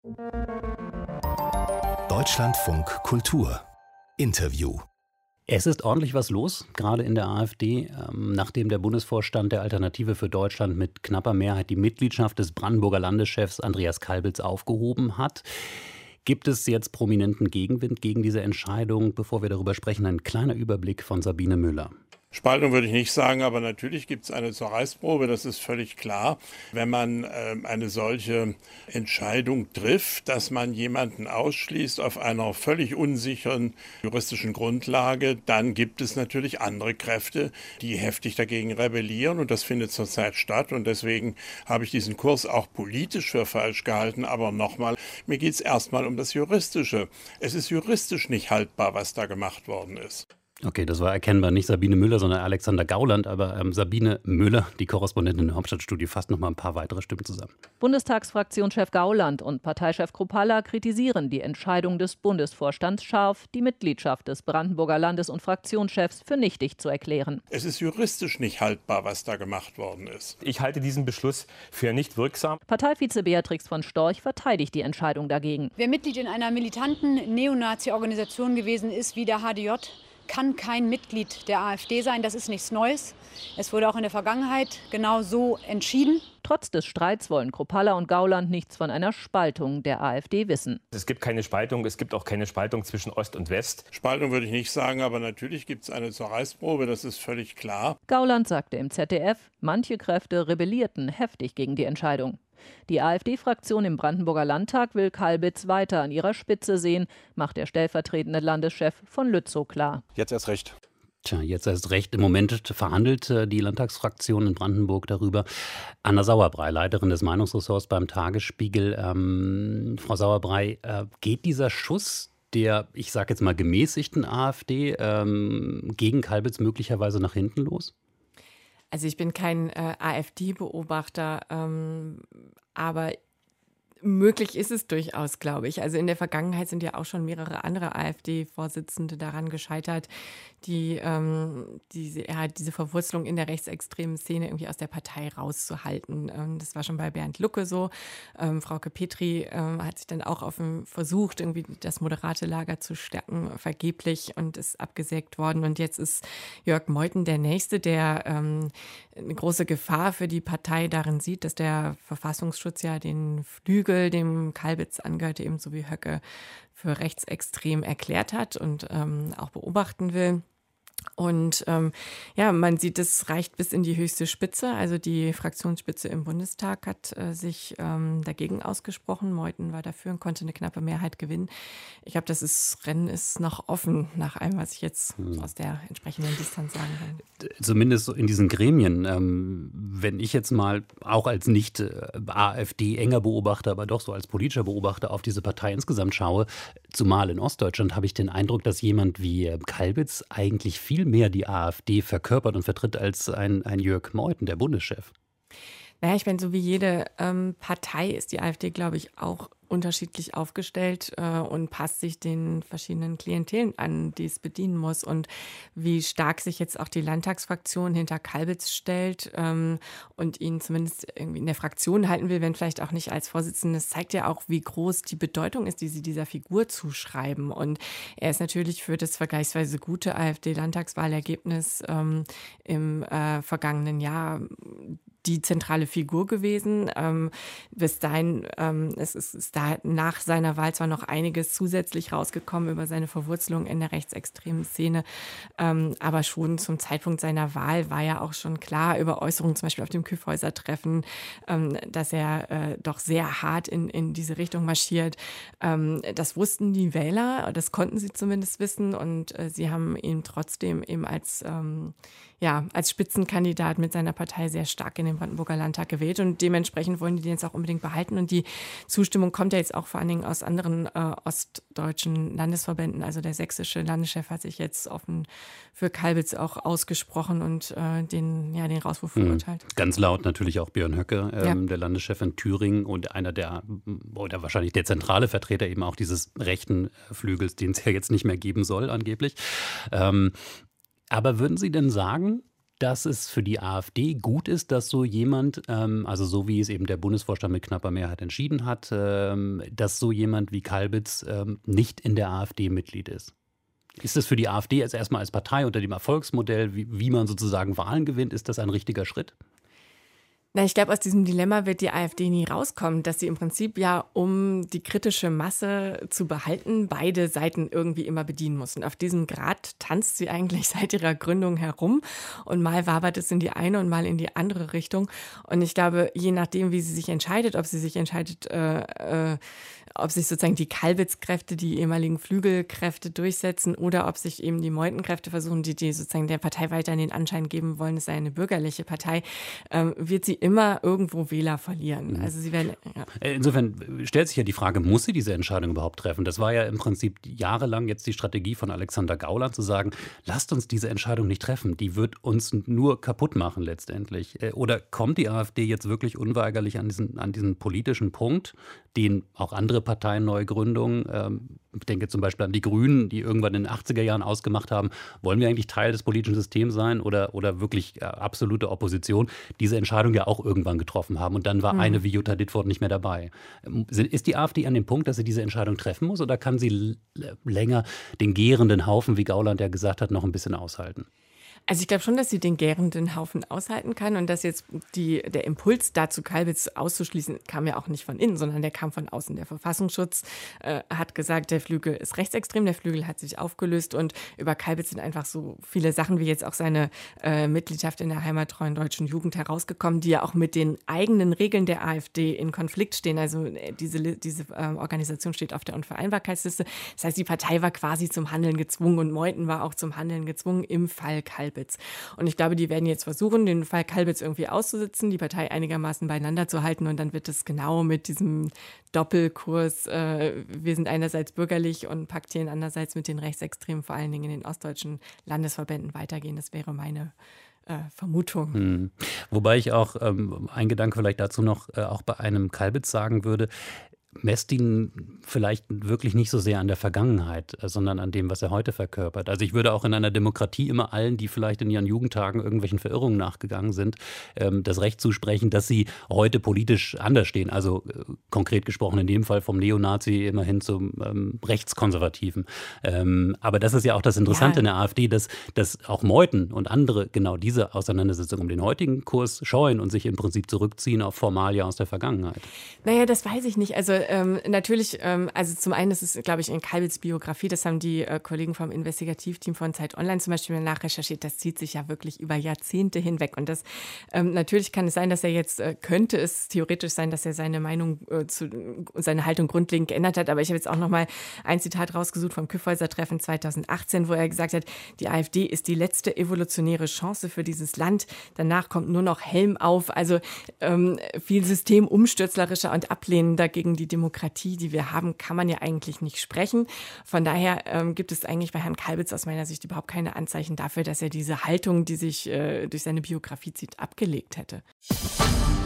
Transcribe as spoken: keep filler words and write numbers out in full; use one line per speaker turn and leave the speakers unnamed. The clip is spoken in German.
Deutschlandfunk Kultur Interview.
Es ist ordentlich was los, gerade in der AfD, ähm, nachdem der Bundesvorstand der Alternative für Deutschland mit knapper Mehrheit die Mitgliedschaft des Brandenburger Landeschefs Andreas Kalbitz aufgehoben hat. Gibt es jetzt prominenten Gegenwind gegen diese Entscheidung? Bevor wir darüber sprechen, ein kleiner Überblick von Sabine Müller.
Spaltung würde ich nicht sagen, aber natürlich gibt es eine Zerreißprobe, das ist völlig klar. Wenn man äh, eine solche Entscheidung trifft, dass man jemanden ausschließt auf einer völlig unsicheren juristischen Grundlage, dann gibt es natürlich andere Kräfte, die heftig dagegen rebellieren, und das findet zurzeit statt, und deswegen habe ich diesen Kurs auch politisch für falsch gehalten. Aber nochmal, mir geht es erstmal um das Juristische. Es ist juristisch nicht haltbar, was da gemacht worden ist.
Okay, das war erkennbar nicht Sabine Müller, sondern Alexander Gauland. Aber ähm, Sabine Müller, die Korrespondentin der Hauptstadtstudio, fasst noch mal ein paar weitere Stimmen zusammen.
Bundestagsfraktionschef Gauland und Parteichef Kruppalla kritisieren die Entscheidung des Bundesvorstands scharf, die Mitgliedschaft des Brandenburger Landes- und Fraktionschefs für nichtig zu erklären.
Es ist juristisch nicht haltbar, was da gemacht worden ist.
Ich halte diesen Beschluss für nicht wirksam.
Parteivize Beatrix von Storch verteidigt die Entscheidung dagegen.
Wer Mitglied in einer militanten Neonazi-Organisation gewesen ist, wie der H D J, kann kein Mitglied der AfD sein. Das ist nichts Neues. Es wurde auch in der Vergangenheit genau so entschieden.
Trotz des Streits wollen Kruppalla und Gauland nichts von einer Spaltung der AfD wissen.
Es gibt keine Spaltung, es gibt auch keine Spaltung zwischen Ost und West.
Spaltung würde ich nicht sagen, aber natürlich gibt es eine Zerreißprobe, das ist völlig klar.
Gauland sagte im Z D F, manche Kräfte rebellierten heftig gegen die Entscheidung. Die AfD-Fraktion im Brandenburger Landtag will Kalbitz weiter an ihrer Spitze sehen, macht der stellvertretende Landeschef von Lützow klar.
Jetzt erst recht.
Tja, jetzt erst recht. Im Moment verhandelt äh, die Landtagsfraktion in Brandenburg darüber. Anna Sauerbrei, Leiterin des Meinungsressorts beim Tagesspiegel. Ähm, Frau Sauerbrei, äh, geht dieser Schuss der, ich sage jetzt mal, gemäßigten AfD ähm, gegen Kalbitz möglicherweise nach hinten los?
Also ich bin kein äh, AfD-Beobachter, ähm, aber möglich ist es durchaus, glaube ich. Also in der Vergangenheit sind ja auch schon mehrere andere AfD-Vorsitzende daran gescheitert, die ähm, diese, ja, diese Verwurzelung in der rechtsextremen Szene irgendwie aus der Partei rauszuhalten. Ähm, das war schon bei Bernd Lucke so. Ähm, Frauke Petry ähm, hat sich dann auch auf ein, versucht, irgendwie das moderate Lager zu stärken, vergeblich, und ist abgesägt worden. Und jetzt ist Jörg Meuthen der Nächste, der ähm, eine große Gefahr für die Partei darin sieht, dass der Verfassungsschutz ja den Flügel, dem Kalbitz angehörte, ebenso wie Höcke, für rechtsextrem erklärt hat und ähm, auch beobachten will. Und ähm, ja, man sieht, es reicht bis in die höchste Spitze. Also die Fraktionsspitze im Bundestag hat äh, sich ähm, dagegen ausgesprochen. Meuthen war dafür und konnte eine knappe Mehrheit gewinnen. Ich glaube, das ist, Rennen ist noch offen, nach allem, was ich jetzt hm. aus der entsprechenden Distanz sagen kann.
Zumindest so in diesen Gremien. Ähm, wenn ich jetzt mal auch als nicht äh, AfD-enger Beobachter, aber doch so als politischer Beobachter auf diese Partei insgesamt schaue, zumal in Ostdeutschland, habe ich den Eindruck, dass jemand wie äh, Kalbitz eigentlich viel viel mehr die AfD verkörpert und vertritt als ein, ein Jörg Meuthen, der Bundeschef.
Naja, ich meine, so wie jede ähm, Partei ist die AfD, glaube ich, auch unterschiedlich aufgestellt äh, und passt sich den verschiedenen Klientelen an, die es bedienen muss. Und wie stark sich jetzt auch die Landtagsfraktion hinter Kalbitz stellt ähm, und ihn zumindest irgendwie in der Fraktion halten will, wenn vielleicht auch nicht als Vorsitzender, das zeigt ja auch, wie groß die Bedeutung ist, die sie dieser Figur zuschreiben. Und er ist natürlich für das vergleichsweise gute AfD-Landtagswahlergebnis ähm, im äh, vergangenen Jahr die zentrale Figur gewesen. Ähm, bis dahin, ähm, es ist, ist da nach seiner Wahl zwar noch einiges zusätzlich rausgekommen über seine Verwurzelung in der rechtsextremen Szene, ähm, aber schon zum Zeitpunkt seiner Wahl war ja auch schon klar über Äußerungen, zum Beispiel auf dem Kyffhäuser-Treffen, ähm, dass er äh, doch sehr hart in, in diese Richtung marschiert. Ähm, das wussten die Wähler, das konnten sie zumindest wissen, und äh, sie haben ihn trotzdem eben als ähm, ja, als Spitzenkandidat mit seiner Partei sehr stark in den Brandenburger Landtag gewählt, und dementsprechend wollen die den jetzt auch unbedingt behalten, und die Zustimmung kommt ja jetzt auch vor allen Dingen aus anderen äh, ostdeutschen Landesverbänden. Also der sächsische Landeschef hat sich jetzt offen für Kalbitz auch ausgesprochen und äh, den, ja, den Rauswurf verurteilt.
Mhm. Ganz laut natürlich auch Björn Höcke, ähm,
ja.
der Landeschef in Thüringen und einer der, oder wahrscheinlich der zentrale Vertreter eben auch dieses rechten Flügels, den es ja jetzt nicht mehr geben soll angeblich. Ähm, Aber würden Sie denn sagen, dass es für die AfD gut ist, dass so jemand, ähm, also so wie es eben der Bundesvorstand mit knapper Mehrheit entschieden hat, ähm, dass so jemand wie Kalbitz ähm, nicht in der AfD Mitglied ist? Ist das für die AfD jetzt erstmal als Partei unter dem Erfolgsmodell, wie, wie man sozusagen Wahlen gewinnt, ist das ein richtiger Schritt?
Na, ich glaube, aus diesem Dilemma wird die AfD nie rauskommen, dass sie im Prinzip ja, um die kritische Masse zu behalten, beide Seiten irgendwie immer bedienen muss. Und auf diesem Grad tanzt sie eigentlich seit ihrer Gründung herum. Und mal wabert es in die eine und mal in die andere Richtung. Und ich glaube, je nachdem, wie sie sich entscheidet, ob sie sich entscheidet, äh, äh, ob sich sozusagen die Kalbitz-Kräfte, die ehemaligen Flügelkräfte durchsetzen oder ob sich eben die Meutenkräfte versuchen, die, die sozusagen der Partei weiter den Anschein geben wollen, es sei eine bürgerliche Partei, ähm, wird sie immer irgendwo Wähler verlieren. Also sie werden, ja.
Insofern stellt sich ja die Frage, muss sie diese Entscheidung überhaupt treffen? Das war ja im Prinzip jahrelang jetzt die Strategie von Alexander Gauland, zu sagen, lasst uns diese Entscheidung nicht treffen, die wird uns nur kaputt machen letztendlich. Oder kommt die AfD jetzt wirklich unweigerlich an diesen, an diesen politischen Punkt, den auch andere Parteienneugründungen, ähm, ich denke zum Beispiel an die Grünen, die irgendwann in den achtziger Jahren ausgemacht haben, wollen wir eigentlich Teil des politischen Systems sein oder, oder wirklich äh, absolute Opposition, diese Entscheidung ja auch irgendwann getroffen haben und dann war mhm. eine wie Jutta Dittfurt nicht mehr dabei. Ist die AfD an dem Punkt, dass sie diese Entscheidung treffen muss oder kann sie l- länger den gärenden Haufen, wie Gauland ja gesagt hat, noch ein bisschen aushalten?
Also ich glaube schon, dass sie den gärenden Haufen aushalten kann und dass jetzt die, der Impuls dazu, Kalbitz auszuschließen, kam ja auch nicht von innen, sondern der kam von außen. Der Verfassungsschutz äh, hat gesagt, der Flügel ist rechtsextrem, der Flügel hat sich aufgelöst und über Kalbitz sind einfach so viele Sachen wie jetzt auch seine äh, Mitgliedschaft in der heimattreuen deutschen Jugend herausgekommen, die ja auch mit den eigenen Regeln der AfD in Konflikt stehen. Also diese, diese äh, Organisation steht auf der Unvereinbarkeitsliste. Das heißt, die Partei war quasi zum Handeln gezwungen und Meuthen war auch zum Handeln gezwungen im Fall Kalbitz. Und ich glaube, die werden jetzt versuchen, den Fall Kalbitz irgendwie auszusitzen, die Partei einigermaßen beieinander zu halten und dann wird es genau mit diesem Doppelkurs, äh, wir sind einerseits bürgerlich und paktieren andererseits mit den Rechtsextremen, vor allen Dingen in den ostdeutschen Landesverbänden weitergehen. Das wäre meine Äh, Vermutung.
Hm. Wobei ich auch, ähm, ein Gedanke vielleicht dazu noch, äh, auch bei einem Kalbitz sagen würde, messt ihn vielleicht wirklich nicht so sehr an der Vergangenheit, sondern an dem, was er heute verkörpert. Also ich würde auch in einer Demokratie immer allen, die vielleicht in ihren Jugendtagen irgendwelchen Verirrungen nachgegangen sind, das Recht zusprechen, dass sie heute politisch anders stehen. Also konkret gesprochen in dem Fall vom Neonazi immerhin zum ähm, Rechtskonservativen. Ähm, aber das ist ja auch das Interessante ja. in der AfD, dass, dass auch Meuthen und andere genau diese Auseinandersetzung um den heutigen Kurs scheuen und sich im Prinzip zurückziehen auf Formalia aus der Vergangenheit.
Naja, das weiß ich nicht. Also ähm, natürlich, ähm, also zum einen ist es, glaube ich, in Kalbitz Biografie, das haben die äh, Kollegen vom Investigativteam von Zeit Online zum Beispiel nachrecherchiert, das zieht sich ja wirklich über Jahrzehnte hinweg. Und das ähm, natürlich kann es sein, dass er jetzt, äh, könnte es theoretisch sein, dass er seine Meinung, äh, zu, seine Haltung grundlegend geändert hat. Aber ich habe jetzt auch noch mal ein Zitat rausgesucht vom Kyffhäuser-Treffen zweitausendachtzehn, wo er gesagt hat, die AfD ist die letzte evolutionäre Chance für dieses Land. Danach kommt nur noch Helm auf. Also ähm, viel systemumstürzlerischer und ablehnender gegen die Demokratie, die wir haben, kann man ja eigentlich nicht sprechen. Von daher ähm, gibt es eigentlich bei Herrn Kalbitz aus meiner Sicht überhaupt keine Anzeichen dafür, dass er diese Haltung, die sich äh, durch seine Biografie zieht, abgelegt hätte.